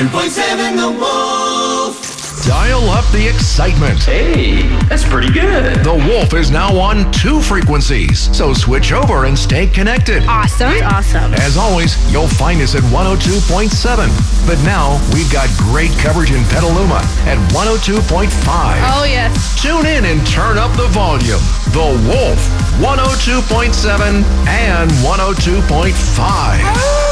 102.7 The Wolf. Dial up the excitement. Hey, that's pretty good. The Wolf is now on 2 frequencies, so switch over and stay connected. Awesome. As always, you'll find us at 102.7. But now, we've got great coverage in Petaluma at 102.5. Oh, yes. Tune in and turn up the volume. The Wolf, 102.7 and 102.5.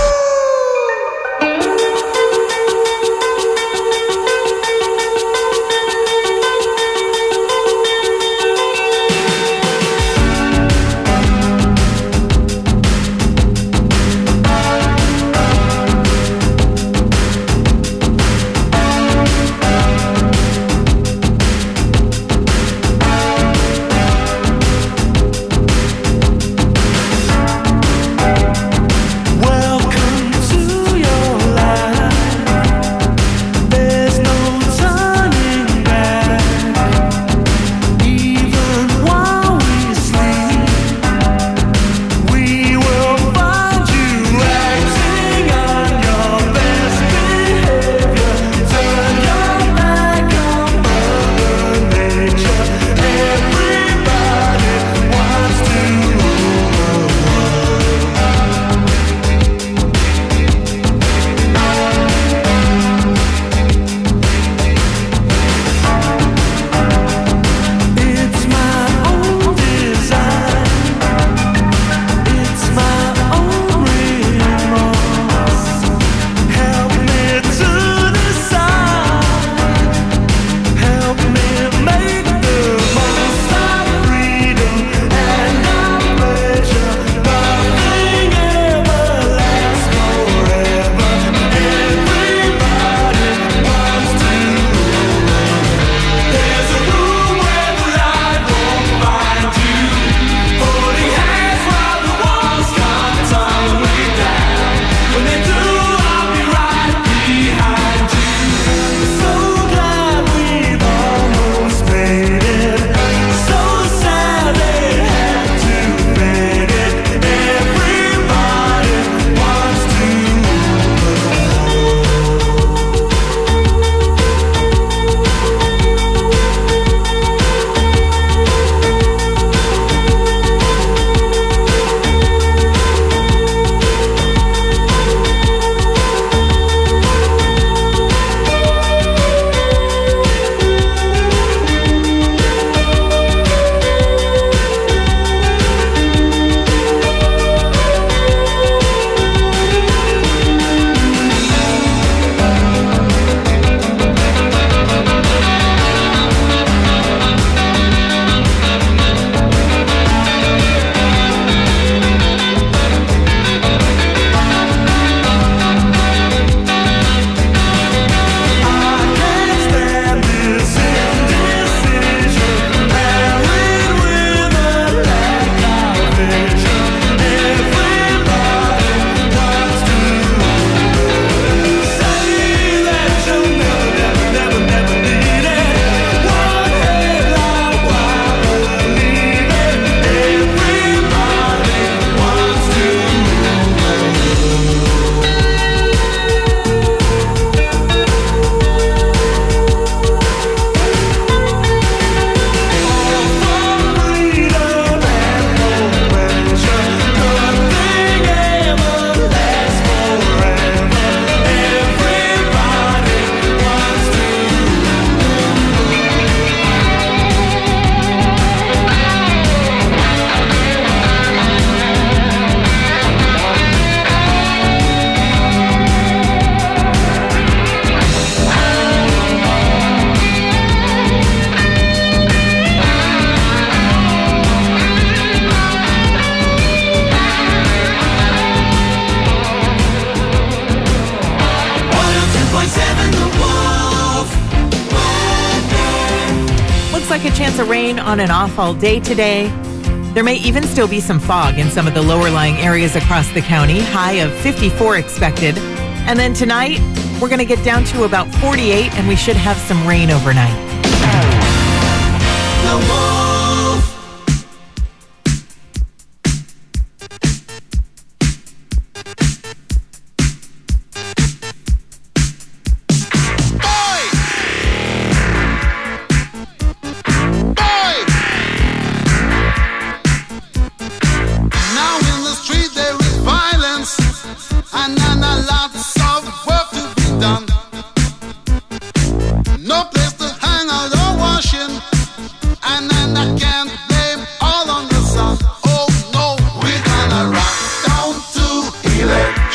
like a chance of rain on and off all day today. There may even still be some fog in some of the lower-lying areas across the county. High of 54 expected. And then tonight, we're going to get down to about 48, and we should have some rain overnight.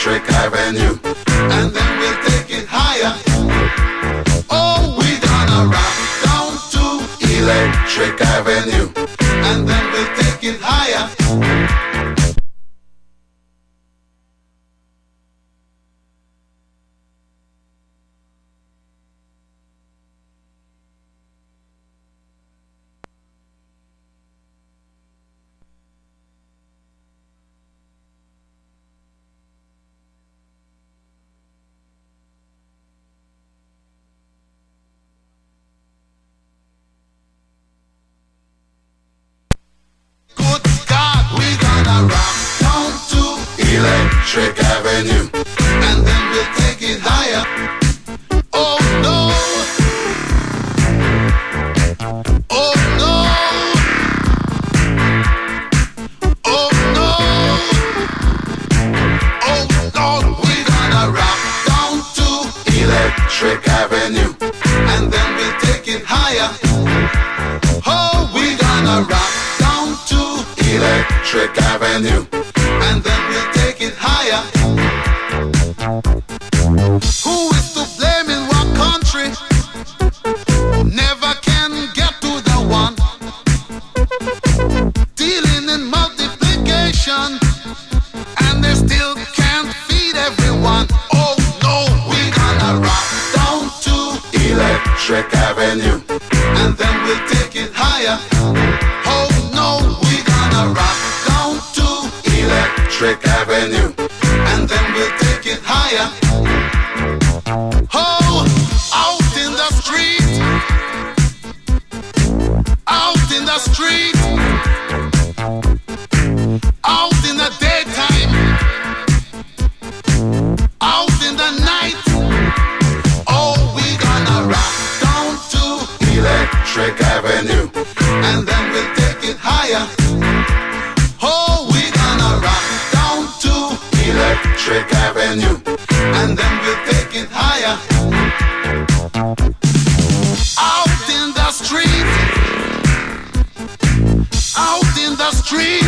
Electric Avenue, and then we'll take it higher. Oh, we're gonna rock down to Electric Avenue, and then we'll take it higher. Electric Avenue, and then we'll take it higher. Oh no, oh no, oh no, oh Lord, we're gonna rock down to Electric Avenue, and then we'll take it higher. Oh, we're gonna rock down to Electric Avenue, and then we'll take it higher. Who is to blame in what country? Never can get to the one. Dealing in multiplication, and they still can't feed everyone. Oh no, we're gonna rock down to Electric Avenue, and then we'll take it higher. Oh no, we're gonna rock down to Electric Avenue, and then we'll take it higher. Oh, out in the street, out in the street, out in the daytime, out in the night. Oh, we're gonna rock down to Electric Avenue, and then we'll take it higher. Oh, we're gonna rock down to Electric Avenue, and then we'll take it higher. Out in the street, out in the street,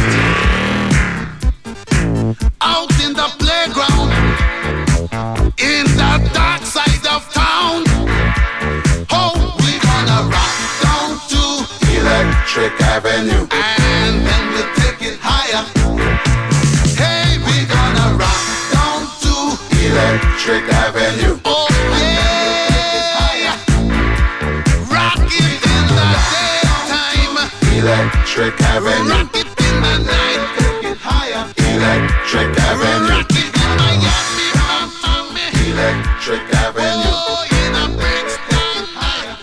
out in the playground, in the dark side of town. Oh, we're gonna rock down to Electric Avenue, and then we'll take it higher. Hey, we're gonna rock down to Electric Avenue. Oh yeah, rock it in the daytime, Electric Avenue. Rock it in the night, take it higher, Electric Avenue. Rock it in Miami, Miami, Electric Avenue. Oh, in the breaks down higher.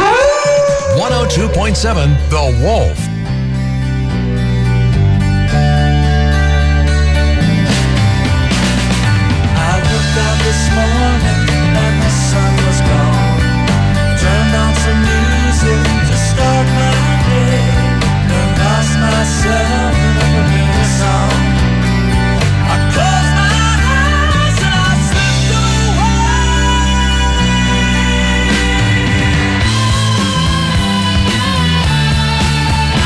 102.7 The Wolf. I looked out this morning and the sun was gone. Turned on some music to start my day, and lost myself in a familiar song. I closed my eyes and I slipped away.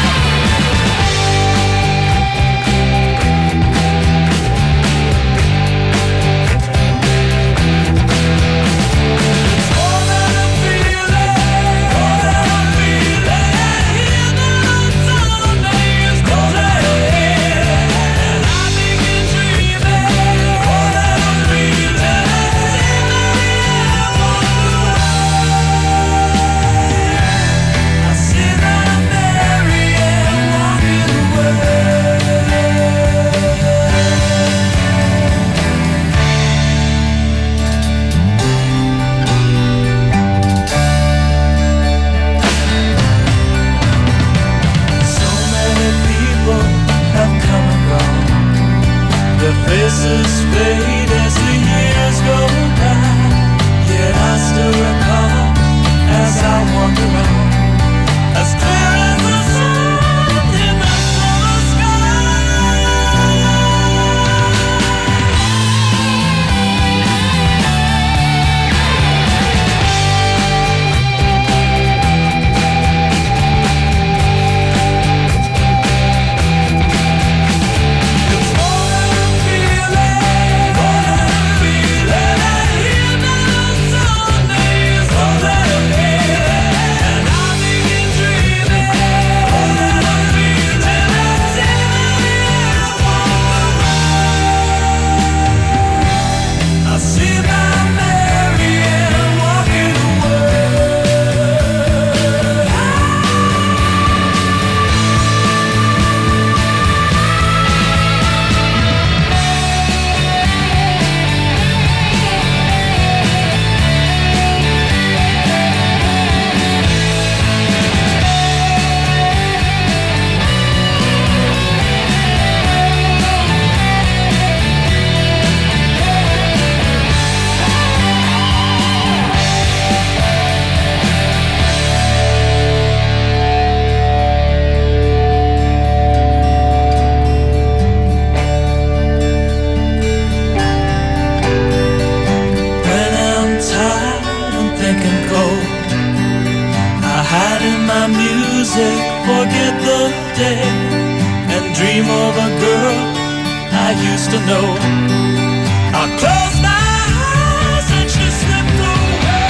dream of a girl I used to know. I closed my eyes and she slipped away.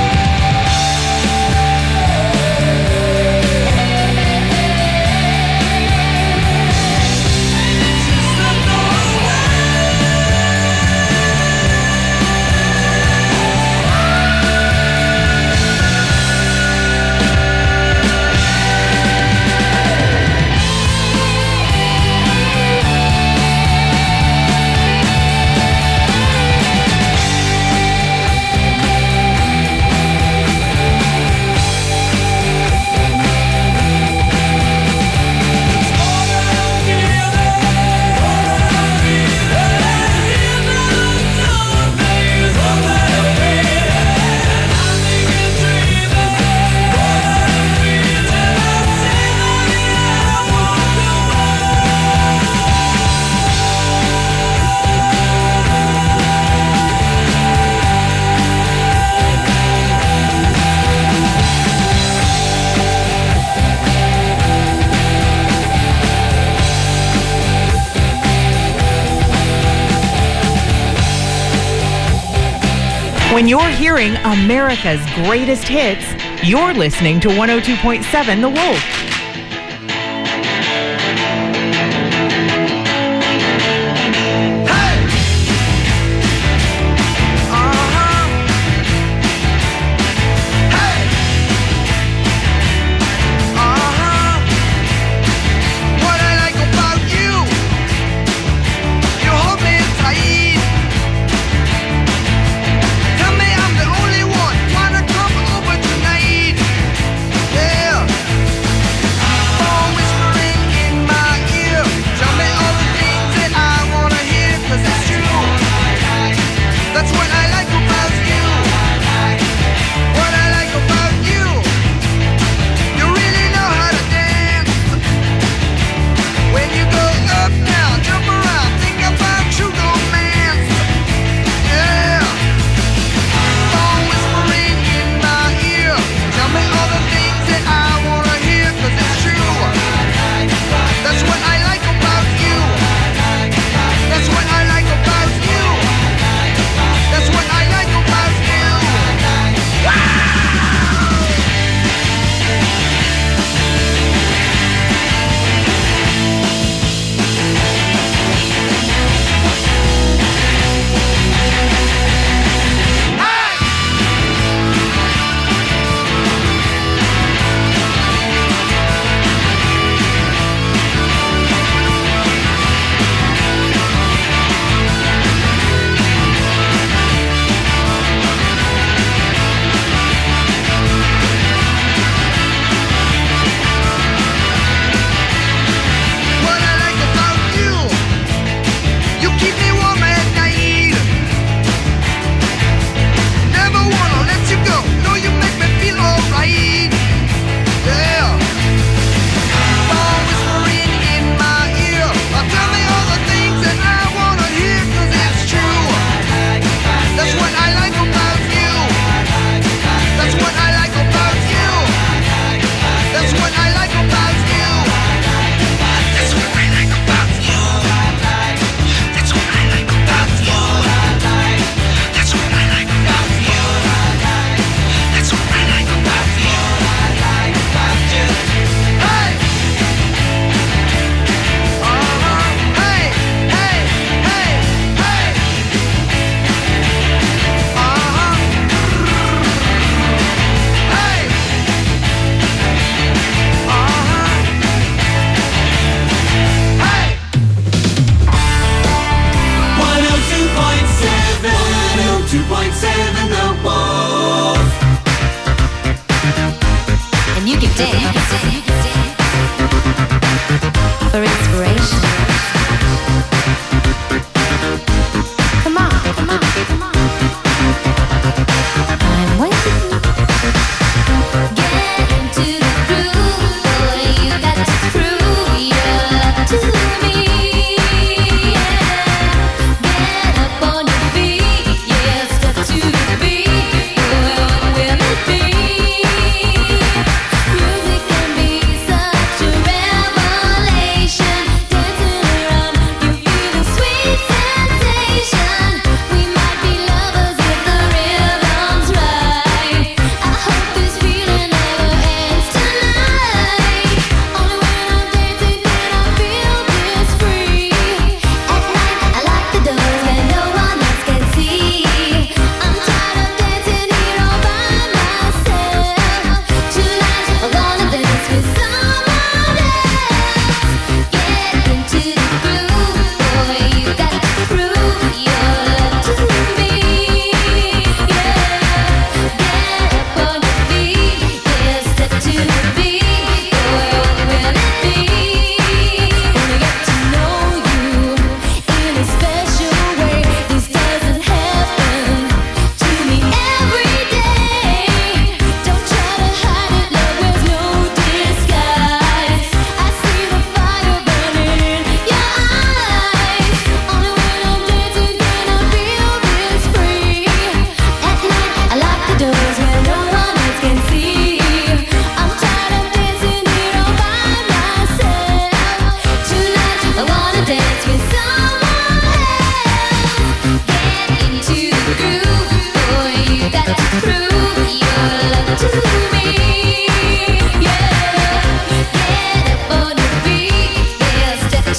She slipped away. When you're hearing America's greatest hits, you're listening to 102.7 The Wolf. For inspiration. Come on, come on, come on. I'm waiting. Get into the groove, boy. You got to prove your love to me. Get up on your feet, yeah. Step to the beat, boy. What will it be? Music can be such a revelation. Dancing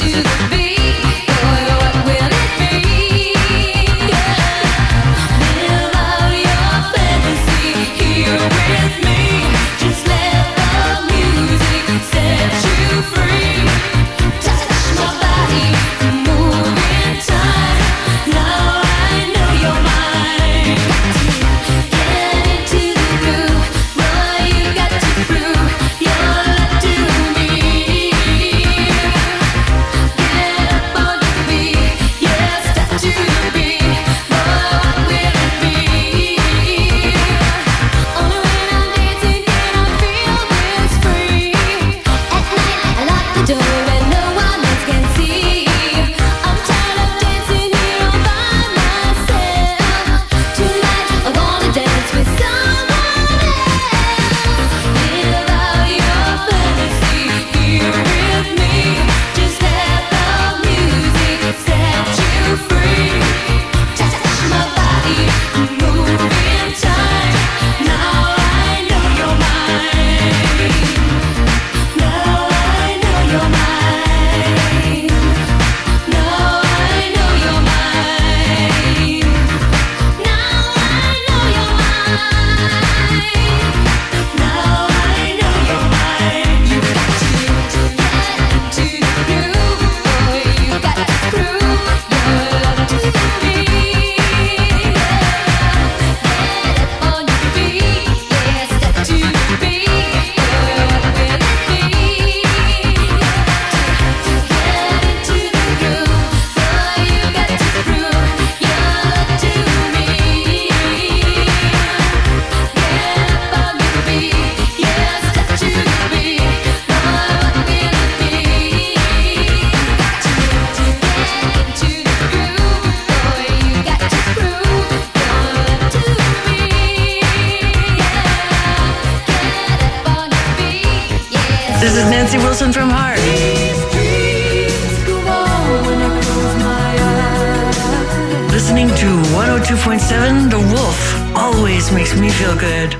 This is Nancy Wilson from Heart. Listening to 102.7 The Wolf always makes me feel good.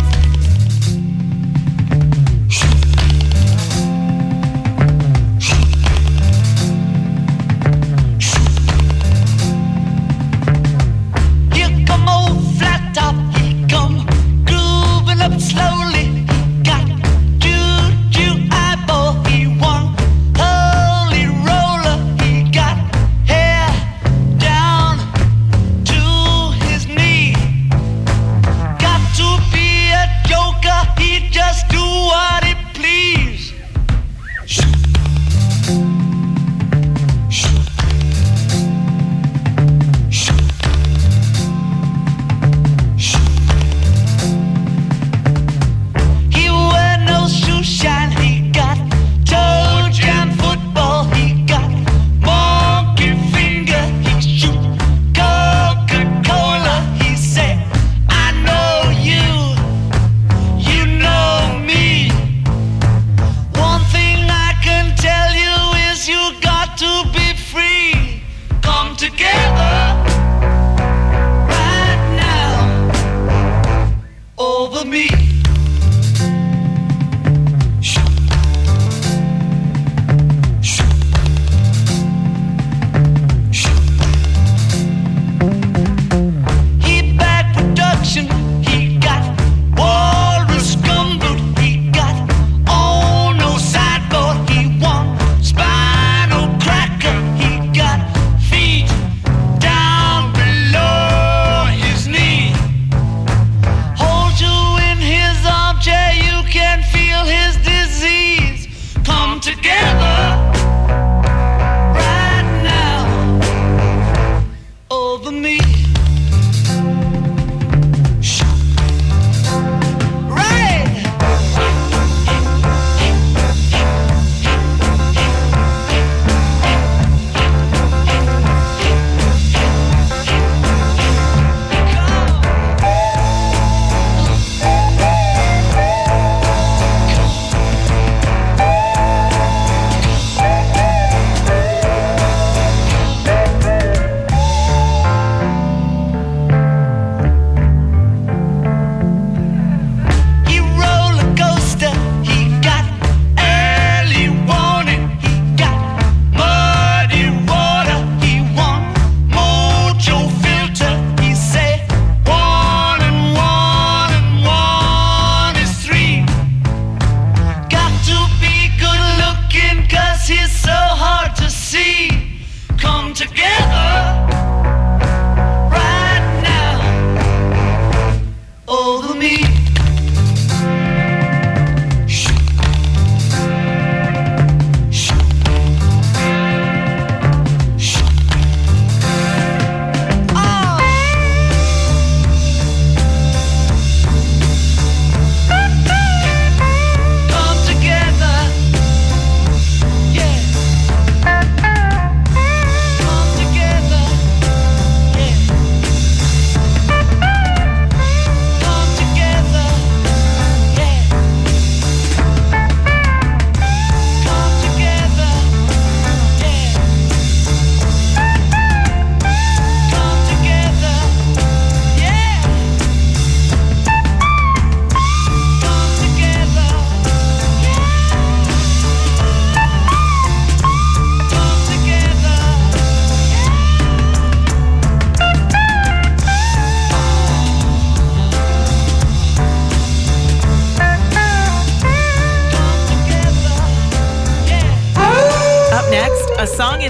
Here come old flat top, he come grooving up slowly. He got juju eyeball, he won holy roller. He got hair down to his knee. Got to be a joker, he just do what he please. He wear no shoe shine, he got toe jam football, he got monkey finger, he shoot Coca-Cola. He say, I know you, you know me. One thing I can tell you is you got to be free. Come together right now over me. He bad production, he got walrus gumboot, he got on no sideboard, he want spinal cracker, he got feet down below his knee. Hold you in his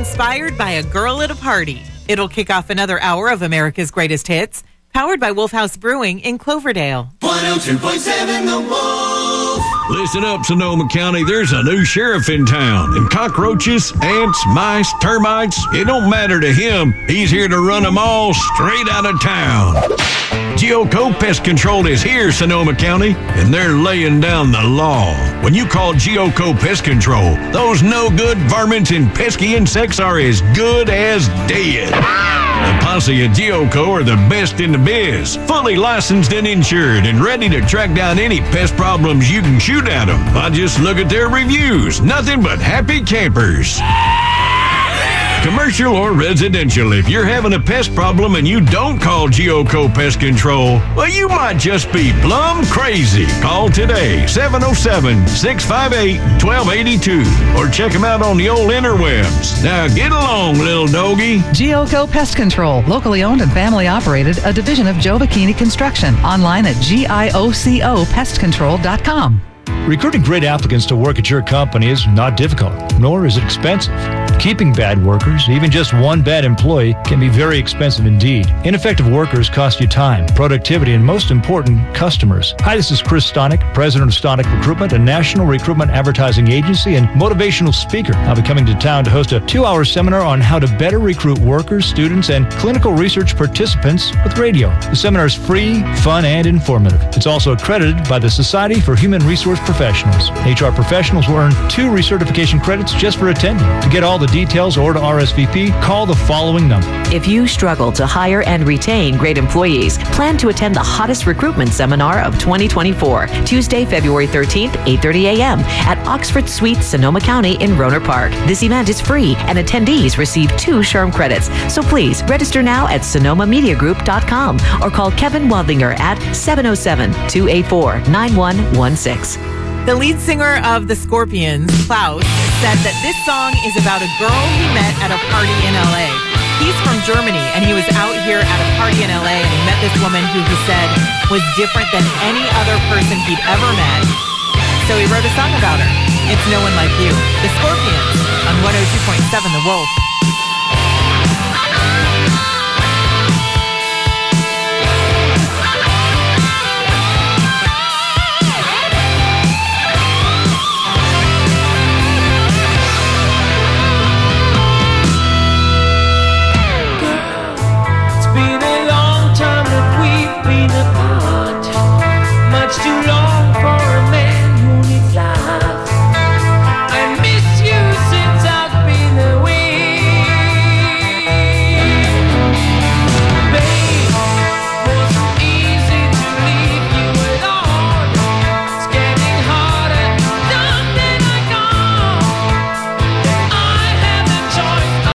inspired by a girl at a party. It'll kick off another hour of America's Greatest Hits, powered by Wolf House Brewing in Cloverdale. 102.7 The Wolf. Listen up, Sonoma County. There's a new sheriff in town. And cockroaches, ants, mice, termites, it don't matter to him. He's here to run them all straight out of town. Geoco Pest Control is here, Sonoma County, and they're laying down the law. When you call Geoco Pest Control, those no-good varmints and pesky insects are as good as dead. The posse at Geoco are the best in the biz, fully licensed and insured, and ready to track down any pest problems you can shoot at them. I just look at their reviews. Nothing but happy campers. Commercial or residential, if you're having a pest problem and you don't call Geoco Pest Control, well, you might just be plumb crazy. Call today, 707-658-1282, or check them out on the old interwebs. Now get along, little doggy. Geoco Pest Control, locally owned and family operated, a division of Joe Bikini Construction. Online at giocopestcontrol.com. Recruiting great applicants to work at your company is not difficult, nor is it expensive. Keeping bad workers, even just one bad employee, can be very expensive indeed. Ineffective workers cost you time, productivity, and most important, customers. Hi, this is Chris Stonick, president of Stonick Recruitment, a national recruitment advertising agency and motivational speaker. I'll be coming to town to host a 2-hour seminar on how to better recruit workers, students, and clinical research participants with radio. The seminar is free, fun, and informative. It's also accredited by the Society for Human Resource Professionals. HR professionals will earn 2 recertification credits just for attending. To get all the details or to RSVP, call the following number. If you struggle to hire and retain great employees, plan to attend the hottest recruitment seminar of 2024, Tuesday, February 13th, 8:30 a.m. at Oxford Suites, Sonoma County in Roner Park. This event is free and attendees receive 2 SHRM credits. So please register now at sonomamediagroup.com or call Kevin Wadlinger at 707-284-9116. The lead singer of the Scorpions, Klaus, said that this song is about a girl he met at a party in L.A. He's from Germany, and he was out here at a party in L.A., and he met this woman who he said was different than any other person he'd ever met. So he wrote a song about her. It's No One Like You. The Scorpions on 102.7 The Wolf.